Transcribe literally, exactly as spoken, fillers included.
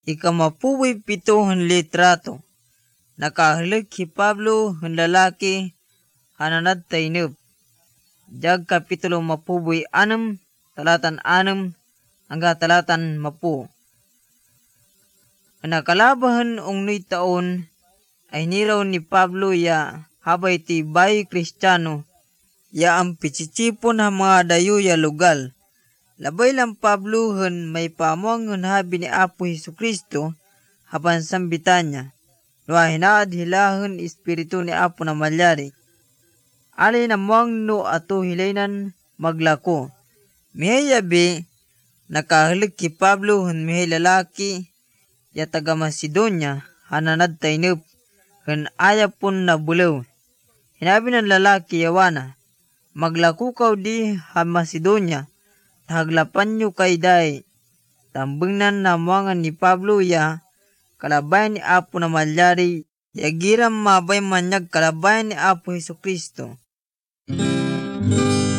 Ikamapuwi pito hon litrato. Nakahilig si Pablo hon lalaki ananad tainub. Jag kapitulo mapuwi anam, talatan anam, hangga talatan mapu. Nakalabahan ong nuy taon ay niraw ni Pablo ya habay ti bayi Kristiyano ya ang pichichipon ha mga dayo ya lugal. Labay lang Pablo hon may pamuang hon habi ni Apo Jesu-Kristo haban sambitan niya. Luwa hinaad hilahon espiritu ni Apo na malyari. Ali na muang no ato hilaynan maglako. Mihay yabi nakahilig ki Pablo hon mihay lalaki ya taga Macedonia hananad tainub hon ayapon na bulaw. Hinabi ng lalaki yawana, maglako kaw di ha Macedonia, haglapan nyo kay day. Tambengnan na muangan ni Pablo ya kalabayan ni Apo na malyari, yagiram mabay manyag kalabayan ni Apo Jesu-Kristo.